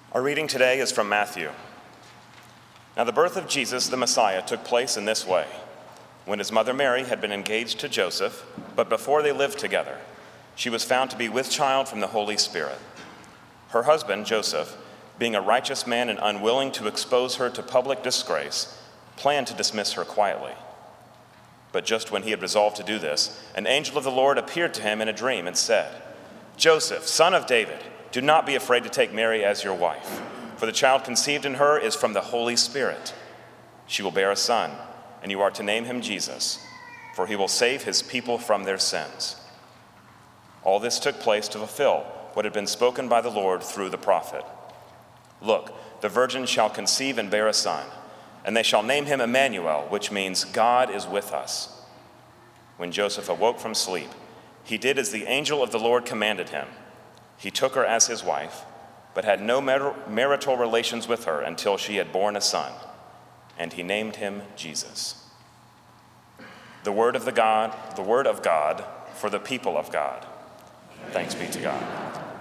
Our reading today is from Matthew. Now the birth of Jesus, the Messiah, took place in this way. When his mother Mary had been engaged to Joseph, but before they lived together, she was found to be with child from the Holy Spirit. Her husband, Joseph, being a righteous man and unwilling to expose her to public disgrace, planned to dismiss her quietly. But just when he had resolved to do this, an angel of the Lord appeared to him in a dream and said, "Joseph, son of David, do not be afraid to take Mary as your wife, for the child conceived in her is from the Holy Spirit. She will bear a son, and you are to name him Jesus, for he will save his people from their sins." All this took place to fulfill what had been spoken by the Lord through the prophet. "Look, the virgin shall conceive and bear a son, and they shall name him Emmanuel, which means God is with us." When Joseph awoke from sleep, he did as the angel of the Lord commanded him. He took her as his wife, but had no marital relations with her until she had borne a son, and he named him Jesus. The word of God for the people of God. Thanks be to God.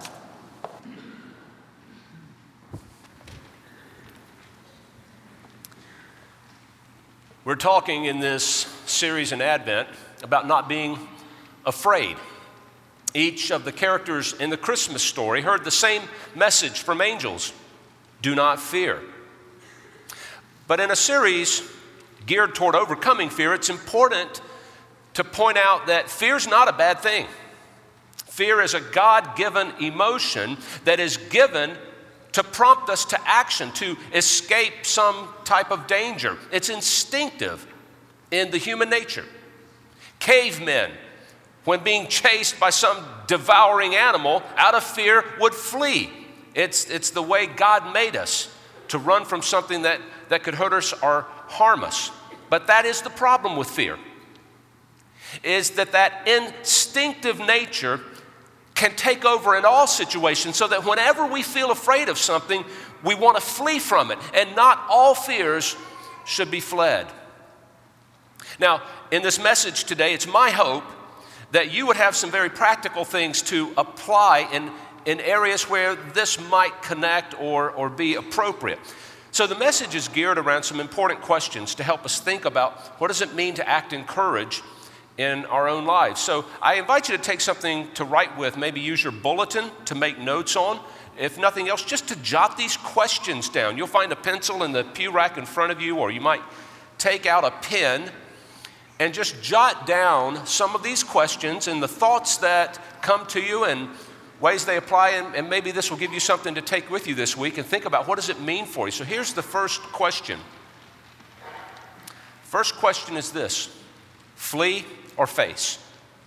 We're talking in this series in Advent about not being afraid. Each of the characters in the Christmas story heard the same message from angels: do not fear. But in a series geared toward overcoming fear, it's important to point out that fear's not a bad thing. Fear is a God-given emotion that is given to prompt us to action, to escape some type of danger. It's instinctive in the human nature. Cavemen, when being chased by some devouring animal, out of fear would flee. It's the way God made us, to run from something that could hurt us or harm us. But that is the problem with fear, is that instinctive nature can take over in all situations, so that whenever we feel afraid of something, we want to flee from it. And not all fears should be fled. Now, in this message today, it's my hope that you would have some very practical things to apply in areas where this might connect or be appropriate. So the message is geared around some important questions to help us think about what does it mean to act in courage in our own lives. So I invite you to take something to write with, maybe use your bulletin to make notes on. If nothing else, just to jot these questions down. You'll find a pencil in the pew rack in front of you, or you might take out a pen and just jot down some of these questions and the thoughts that come to you and ways they apply, and maybe this will give you something to take with you this week and think about what does it mean for you. So here's the first question. First question is this: flee or face?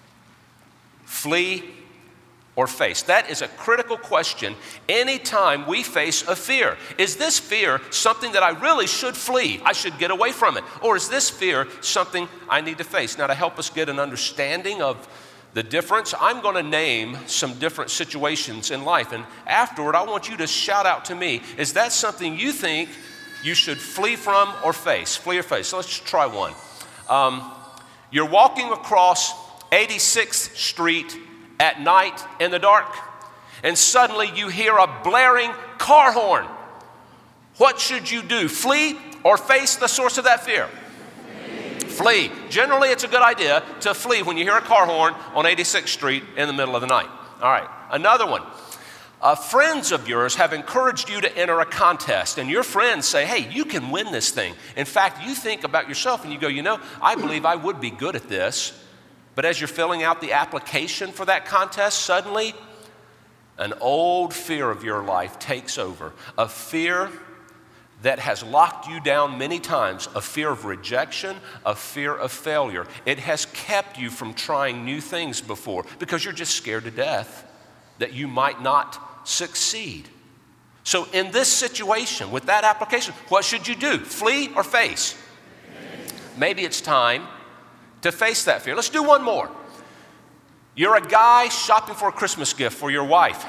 Flee or face? That is a critical question anytime we face a fear. Is this fear something that I really should flee? I should get away from it. Or is this fear something I need to face? Now, to help us get an understanding of the difference, I'm going to name some different situations in life. And afterward, I want you to shout out to me, is that something you think you should flee from or face? Flee or face? So let's try one. You're walking across 86th Street at night in the dark, and suddenly you hear a blaring car horn. What should you do? Flee or face the source of that fear? Flee. Generally, it's a good idea to flee when you hear a car horn on 86th Street in the middle of the night. All right, another one. Friends of yours have encouraged you to enter a contest, and your friends say, hey, you can win this thing. In fact, you think about yourself and you go, I believe I would be good at this. But as you're filling out the application for that contest, suddenly an old fear of your life takes over. A fear that has locked you down many times, a fear of rejection, a fear of failure. It has kept you from trying new things before because you're just scared to death that you might not succeed. So in this situation, with that application, what should you do? Flee or face? Maybe it's time to face that fear. Let's do one more. You're a guy shopping for a Christmas gift for your wife.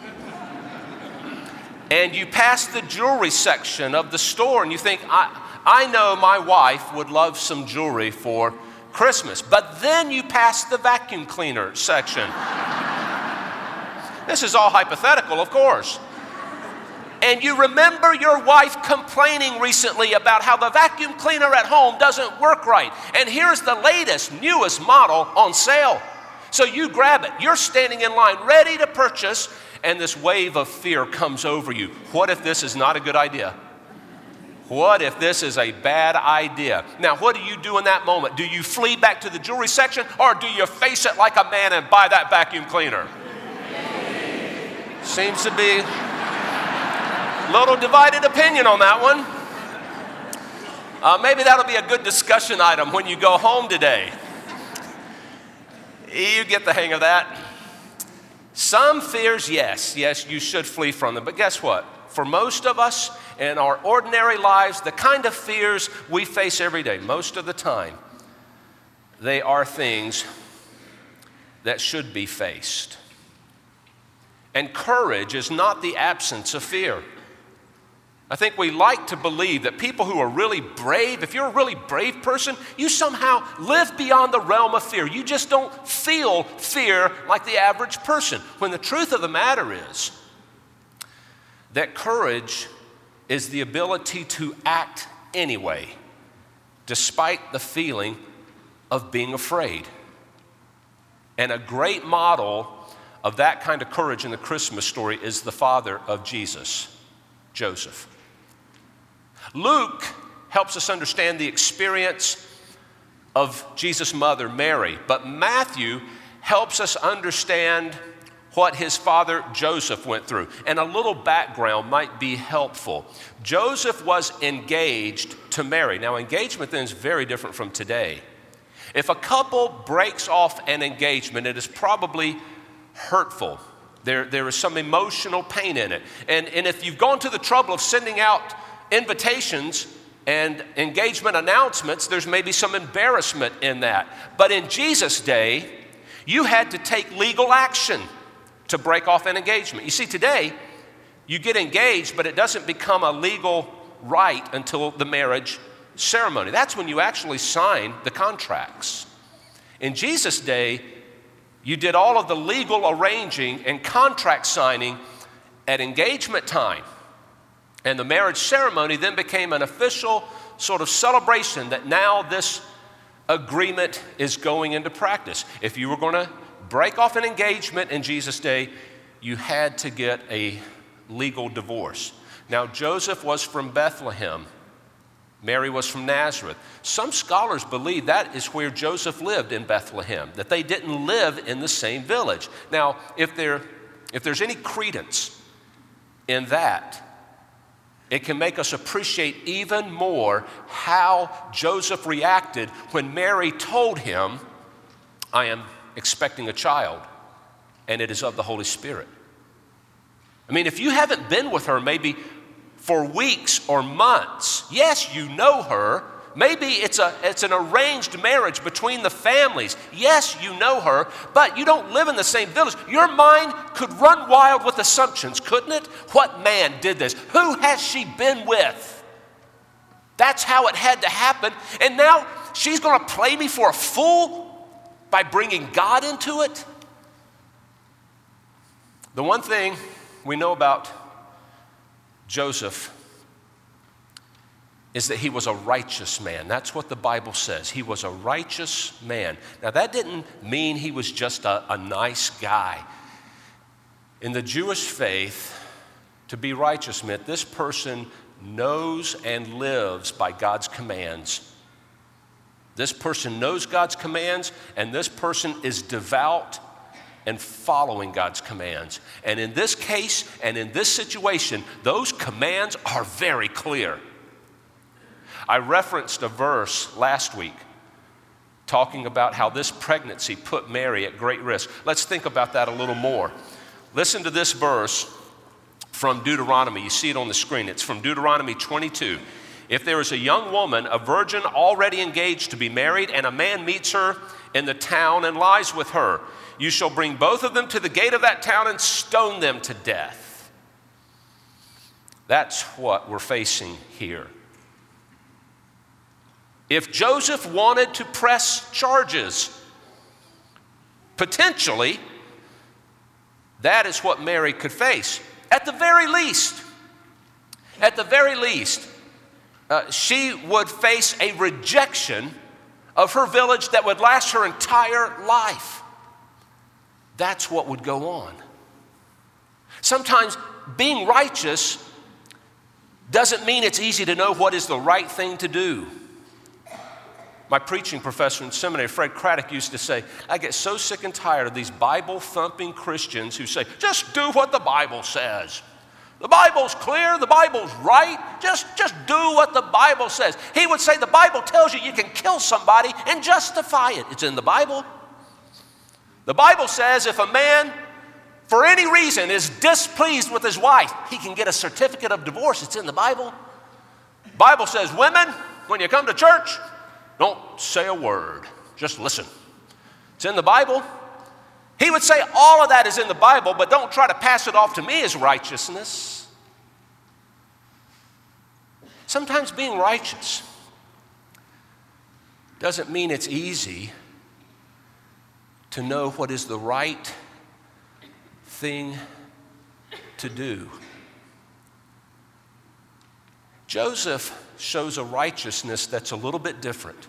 And you pass the jewelry section of the store and you think, I know my wife would love some jewelry for Christmas. But then you pass the vacuum cleaner section. This is all hypothetical, of course. and you remember your wife complaining recently about how the vacuum cleaner at home doesn't work right. And here's the latest, newest model on sale. So you grab it. You're standing in line ready to purchase, and this wave of fear comes over you. What if this is not a good idea? What if this is a bad idea? Now, what do you do in that moment? Do you flee back to the jewelry section, or do you face it like a man and buy that vacuum cleaner? Seems to be a little divided opinion on that one. Maybe that'll be a good discussion item when you go home today. You get the hang of that. Some fears, yes, you should flee from them. But guess what? For most of us in our ordinary lives, the kind of fears we face every day, most of the time, they are things that should be faced. And courage is not the absence of fear. I think we like to believe that people who are really brave, if you're a really brave person, you somehow live beyond the realm of fear. You just don't feel fear like the average person. When the truth of the matter is that courage is the ability to act anyway, despite the feeling of being afraid. And a great model of that kind of courage in the Christmas story is the father of Jesus, Joseph. Luke helps us understand the experience of Jesus' mother, Mary, but Matthew helps us understand what his father Joseph went through. And a little background might be helpful. Joseph was engaged to Mary. Now, engagement then is very different from today. If a couple breaks off an engagement, it is probably hurtful. There is some emotional pain in it. And if you've gone to the trouble of sending out invitations and engagement announcements, there's maybe some embarrassment in that. But in Jesus' day, you had to take legal action to break off an engagement. You see, today, you get engaged, but it doesn't become a legal right until the marriage ceremony. That's when you actually sign the contracts. In Jesus' day, you did all of the legal arranging and contract signing at engagement time. And the marriage ceremony then became an official sort of celebration that now this agreement is going into practice. If you were going to break off an engagement in Jesus' day, you had to get a legal divorce. Now, Joseph was from Bethlehem. Mary was from Nazareth. Some scholars believe that is where Joseph lived, in Bethlehem, that they didn't live in the same village. Now, if there's any credence in that, it can make us appreciate even more how Joseph reacted when Mary told him, "I am expecting a child, and it is of the Holy Spirit." I mean, if you haven't been with her maybe for weeks or months, yes, you know her. Maybe it's an arranged marriage between the families. Yes, you know her, but you don't live in the same village. Your mind could run wild with assumptions, couldn't it? What man did this? Who has she been with? That's how it had to happen. And now she's going to play me for a fool by bringing God into it? The one thing we know about Joseph is that he was a righteous man. That's what the Bible says. He was a righteous man. Now, that didn't mean he was just a nice guy. In the Jewish faith, to be righteous meant this person knows and lives by God's commands. This person knows God's commands, and this person is devout and following God's commands. And in this case and in this situation, those commands are very clear. I referenced a verse last week talking about how this pregnancy put Mary at great risk. Let's think about that a little more. Listen to this verse from Deuteronomy. You see it on the screen. It's from Deuteronomy 22. If there is a young woman, a virgin already engaged to be married, and a man meets her in the town and lies with her, you shall bring both of them to the gate of that town and stone them to death. That's what we're facing here. If Joseph wanted to press charges, potentially, that is what Mary could face. At the very least, At the very least, she would face a rejection of her village that would last her entire life. That's what would go on. Sometimes being righteous doesn't mean it's easy to know what is the right thing to do. My preaching professor in seminary, Fred Craddock, used to say, I get so sick and tired of these Bible-thumping Christians who say, just do what the Bible says. The Bible's clear, the Bible's right, just do what the Bible says. He would say the Bible tells you can kill somebody and justify it. It's in the Bible. The Bible says if a man, for any reason, is displeased with his wife, he can get a certificate of divorce. It's in the Bible. The Bible says, women, when you come to church, don't say a word. Just listen. It's in the Bible. He would say all of that is in the Bible, but don't try to pass it off to me as righteousness. Sometimes being righteous doesn't mean it's easy to know what is the right thing to do. Joseph shows a righteousness that's a little bit different.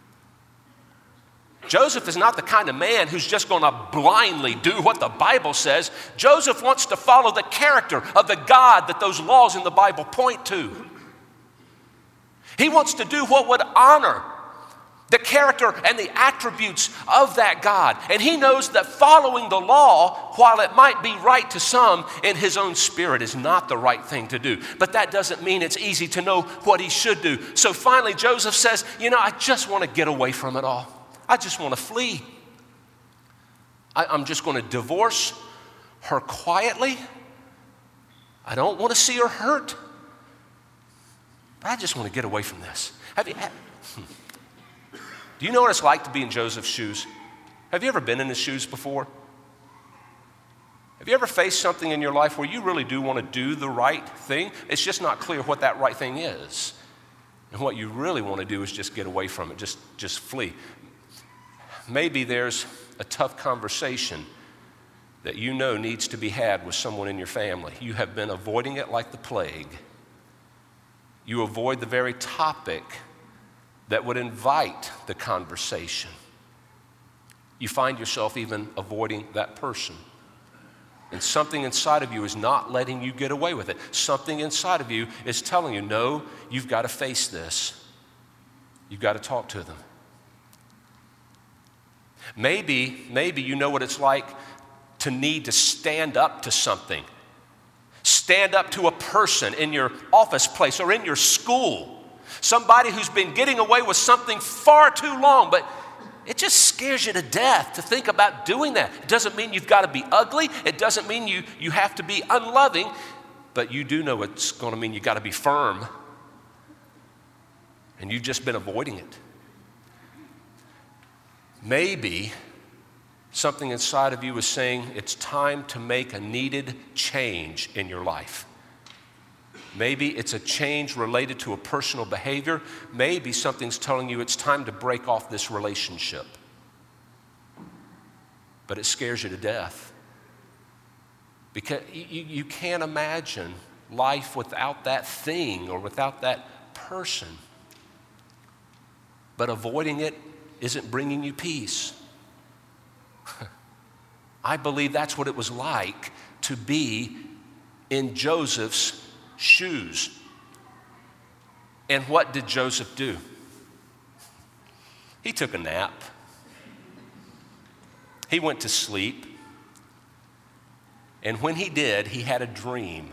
Joseph is not the kind of man who's just going to blindly do what the Bible says. Joseph wants to follow the character of the God that those laws in the Bible point to. He wants to do what would honor the character and the attributes of that God. And he knows that following the law, while it might be right to some, in his own spirit is not the right thing to do. But that doesn't mean it's easy to know what he should do. So finally Joseph says, I just want to get away from it all. I just want to flee. I'm just going to divorce her quietly. I don't want to see her hurt. But I just want to get away from this. Do you know what it's like to be in Joseph's shoes? Have you ever been in his shoes before? Have you ever faced something in your life where you really do want to do the right thing? It's just not clear what that right thing is. And what you really want to do is just get away from it, just flee. Maybe there's a tough conversation that you know needs to be had with someone in your family. You have been avoiding it like the plague. You avoid the very topic that would invite the conversation. You find yourself even avoiding that person. And something inside of you is not letting you get away with it. Something inside of you is telling you, no, you've got to face this. You've got to talk to them. Maybe you know what it's like to need to stand up to something. Stand up to a person in your office place or in your school. Somebody who's been getting away with something far too long, but it just scares you to death to think about doing that. It doesn't mean you've got to be ugly. It doesn't mean you have to be unloving, but you do know it's going to mean you've got to be firm. And you've just been avoiding it. Maybe something inside of you is saying it's time to make a needed change in your life. Maybe it's a change related to a personal behavior. Maybe something's telling you it's time to break off this relationship. But it scares you to death. Because you can't imagine life without that thing or without that person. But avoiding it isn't bringing you peace. I believe that's what it was like to be in Joseph's shoes. And what did Joseph do? He took a nap. He went to sleep. And when he did, he had a dream.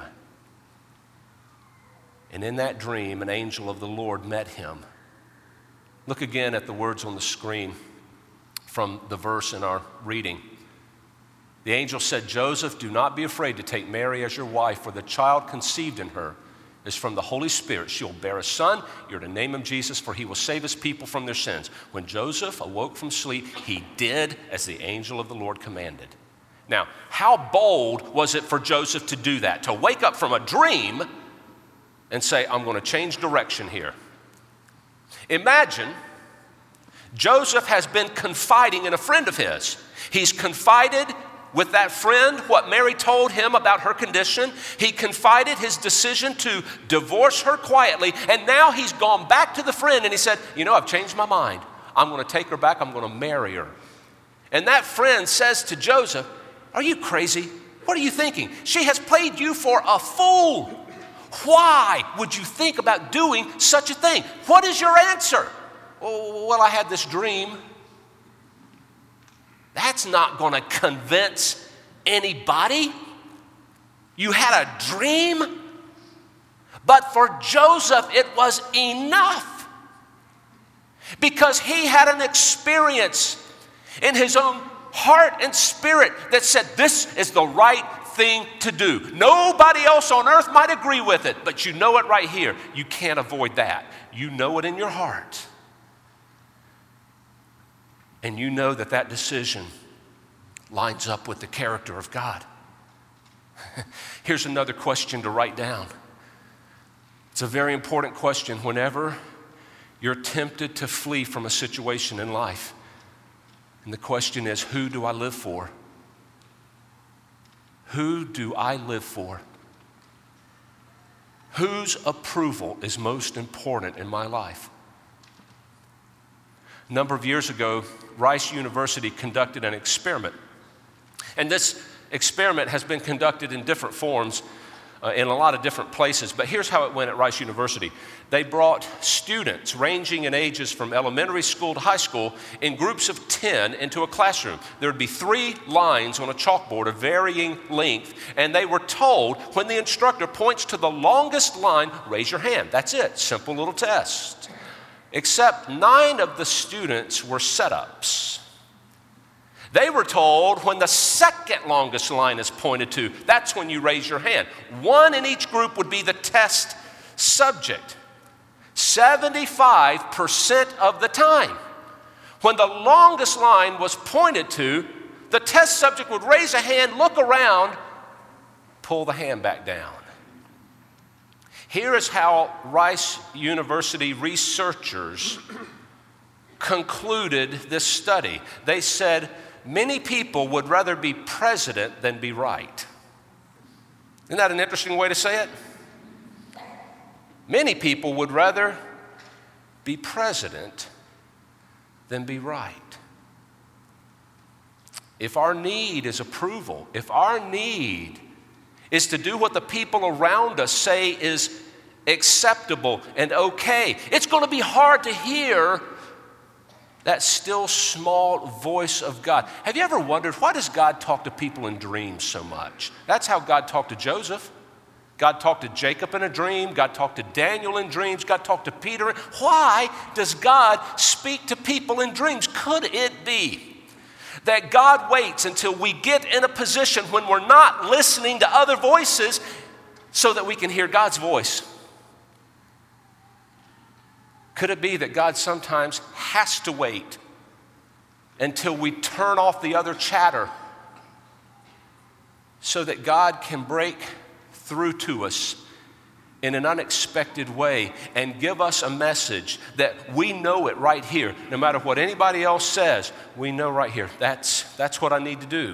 And in that dream, an angel of the Lord met him. Look again at the words on the screen from the verse in our reading. The angel said, Joseph, do not be afraid to take Mary as your wife, for the child conceived in her is from the Holy Spirit. She'll bear a son. You're to name him Jesus, for he will save his people from their sins. When Joseph awoke from sleep, he did as the angel of the Lord commanded. Now, how bold was it for Joseph to do that? To wake up from a dream and say, I'm going to change direction here. Imagine Joseph has been confiding in a friend of his. He's confided with that friend what Mary told him about her condition. He confided his decision to divorce her quietly, and now he's gone back to the friend and he said, I've changed my mind. I'm going to take her back. I'm going to marry her. And that friend says to Joseph, are you crazy? What are you thinking? She has played you for a fool. Why would you think about doing such a thing? What is your answer? Oh, well, I had this dream. That's not going to convince anybody. You had a dream. But for Joseph, it was enough. Because he had an experience in his own heart and spirit that said, this is the right thing to do. Nobody else on earth might agree with it, but you know it right here. You can't avoid that. You know it in your heart. And you know that that decision lines up with the character of God. Here's another question to write down. It's a very important question whenever you're tempted to flee from a situation in life. And the question is, who do I live for? Who do I live for? Whose approval is most important in my life? A number of years ago, Rice University conducted an experiment. And this experiment has been conducted in different forms in a lot of different places. But here's how it went at Rice University. They brought students ranging in ages from elementary school to high school in groups of 10 into a classroom. There would be 3 lines on a chalkboard of varying length, and they were told when the instructor points to the longest line, raise your hand. That's it. Simple little test. Except 9 of the students were setups. They were told when the second longest line is pointed to, that's when you raise your hand. 1 in each group would be the test subject. 75% of the time, when the longest line was pointed to, the test subject would raise a hand, look around, pull the hand back down. Here is how Rice University researchers concluded this study. They said, many people would rather be president than be right. Isn't that an interesting way to say it? Many people would rather be president than be right. If our need is approval, if our need is to do what the people around us say is acceptable and okay, it's going to be hard to hear that still small voice of God. Have you ever wondered, why does God talk to people in dreams so much? That's how God talked to Joseph. God talked to Jacob in a dream. God talked to Daniel in dreams. God talked to Peter. Why does God speak to people in dreams? Could it be that God waits until we get in a position when we're not listening to other voices so that we can hear God's voice? Could it be that God sometimes has to wait until we turn off the other chatter so that God can break through to us in an unexpected way and give us a message that we know it right here? No matter what anybody else says, we know right here, that's what I need to do.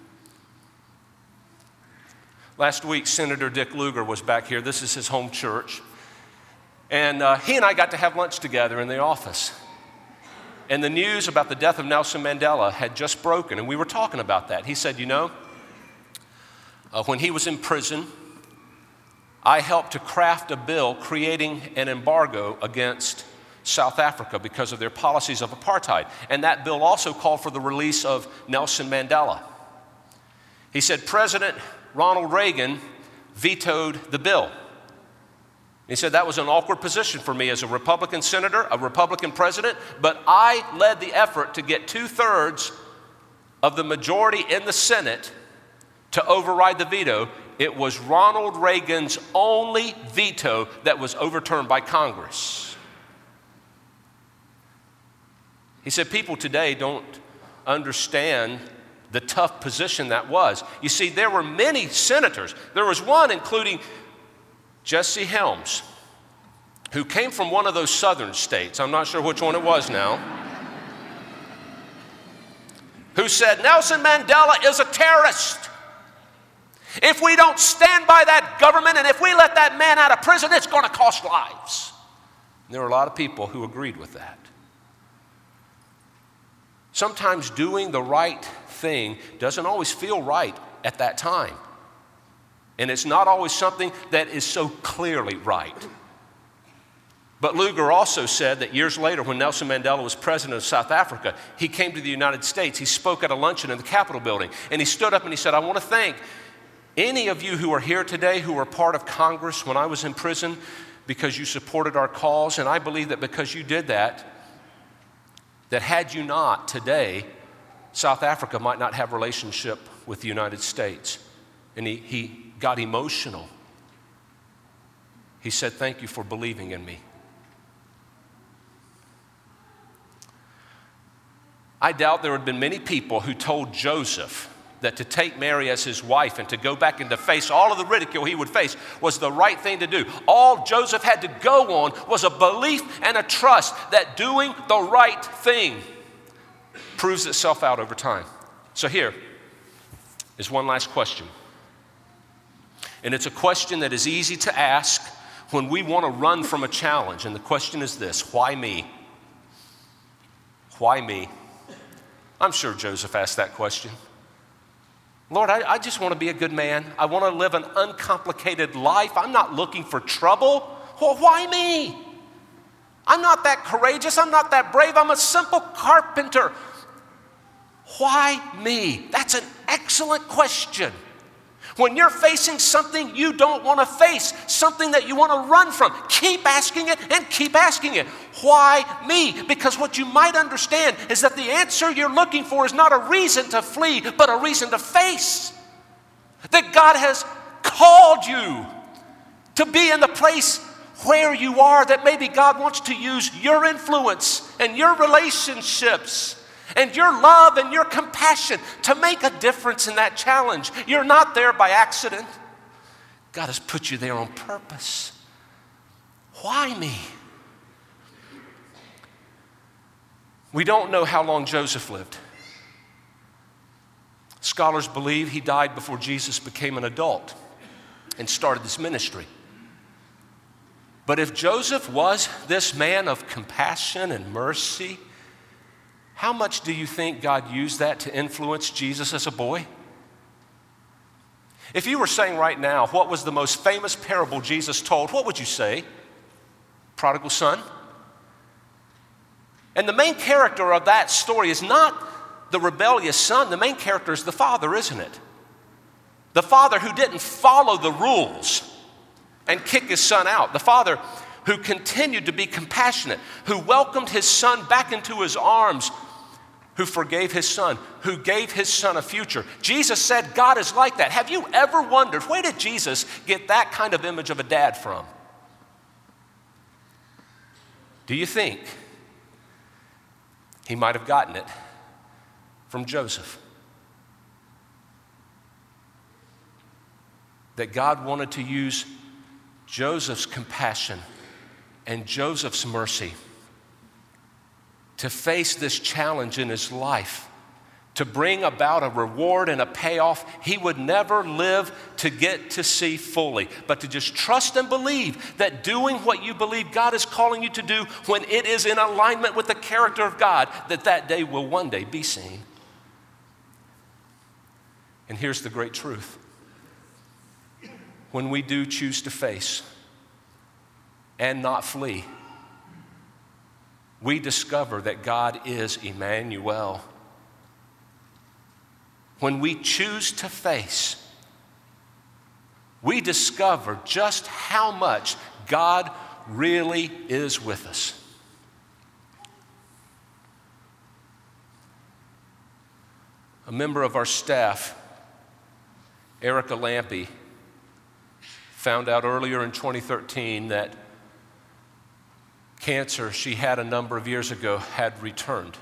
Last week, Senator Dick Lugar was back here. This is his home church. And he and I got to have lunch together in the office. And the news about the death of Nelson Mandela had just broken, and we were talking about that. He said, when he was in prison, I helped to craft a bill creating an embargo against South Africa because of their policies of apartheid. And that bill also called for the release of Nelson Mandela. He said, President Ronald Reagan vetoed the bill. He said, that was an awkward position for me as a Republican senator, a Republican president, but I led the effort to get 2/3 of the majority in the Senate to override the veto. It was Ronald Reagan's only veto that was overturned by Congress. He said, people today don't understand the tough position that was. You see, there were many senators. There was one, including Jesse Helms, who came from one of those southern states. I'm not sure which one it was now. who said Nelson Mandela is a terrorist. If we don't stand by that government and if we let that man out of prison, it's going to cost lives. And there were a lot of people who agreed with that. Sometimes doing the right thing doesn't always feel right at that time. And it's not always something that is so clearly right. But Lugar also said that years later, when Nelson Mandela was president of South Africa, he came to the United States. He spoke at a luncheon in the Capitol building. And he stood up and he said, I want to thank any of you who are here today who were part of Congress when I was in prison because you supported our cause. And I believe that because you did that, that had you not today, South Africa might not have a relationship with the United States. And he got emotional. He said, thank you for believing in me. I doubt there had been many people who told Joseph that to take Mary as his wife and to go back and to face all of the ridicule he would face was the right thing to do. All Joseph had to go on was a belief and a trust that doing the right thing proves itself out over time. So here is one last question. And it's a question that is easy to ask when we want to run from a challenge. And the question is this: why me? Why me? I'm sure Joseph asked that question. Lord, I just want to be a good man. I want to live an uncomplicated life. I'm not looking for trouble. Well, why me? I'm not that courageous. I'm not that brave. I'm a simple carpenter. Why me? That's an excellent question. When you're facing something you don't want to face, something that you want to run from, keep asking it and keep asking it. Why me? Because what you might understand is that the answer you're looking for is not a reason to flee, but a reason to face. That God has called you to be in the place where you are, that maybe God wants to use your influence and your relationships and your love and your compassion to make a difference in that challenge. You're not there by accident. God has put you there on purpose. Why me? We don't know how long Joseph lived. Scholars believe he died before Jesus became an adult and started this ministry. But if Joseph was this man of compassion and mercy, how much do you think God used that to influence Jesus as a boy? If you were saying right now, what was the most famous parable Jesus told, what would you say? Prodigal son? And the main character of that story is not the rebellious son. The main character is the father, isn't it? The father who didn't follow the rules and kick his son out. The father who continued to be compassionate, who welcomed his son back into his arms, who forgave his son, who gave his son a future. Jesus said God is like that. Have you ever wondered, where did Jesus get that kind of image of a dad from? Do you think he might have gotten it from Joseph? That God wanted to use Joseph's compassion and Joseph's mercy to face this challenge in his life, to bring about a reward and a payoff he would never live to get to see fully, but to just trust and believe that doing what you believe God is calling you to do when it is in alignment with the character of God, that day will one day be seen. And here's the great truth. When we do choose to face and not flee, we discover that God is Emmanuel. When we choose to face, we discover just how much God really is with us. A member of our staff, Erica Lampy, found out earlier in 2013 that cancer she had a number of years ago had returned.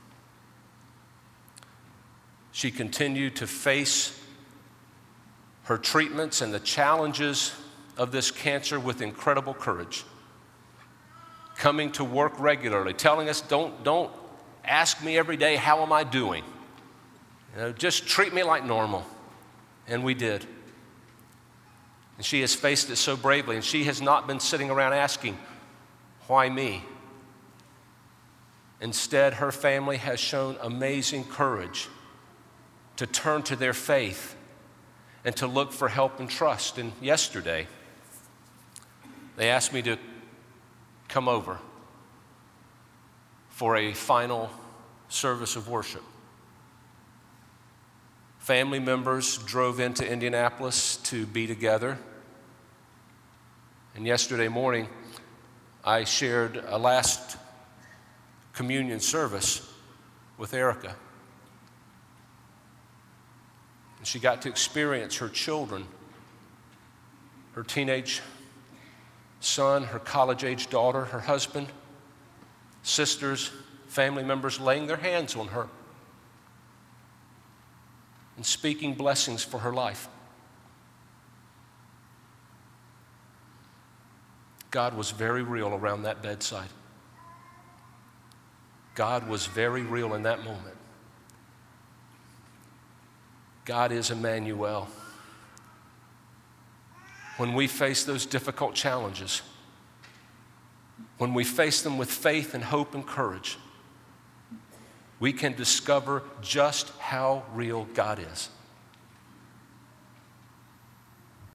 She continued to face her treatments and the challenges of this cancer with incredible courage. Coming to work regularly, telling us, don't ask me every day, how am I doing? Just treat me like normal. And we did. And she has faced it so bravely, and she has not been sitting around asking, why me? Instead, her family has shown amazing courage to turn to their faith and to look for help and trust. And yesterday, they asked me to come over for a final service of worship. Family members drove into Indianapolis to be together. And yesterday morning, I shared a last communion service with Erica. And she got to experience her children, her teenage son, her college-age daughter, her husband, sisters, family members laying their hands on her and speaking blessings for her life. God was very real around that bedside. God was very real in that moment. God is Emmanuel. When we face those difficult challenges, when we face them with faith and hope and courage, we can discover just how real God is.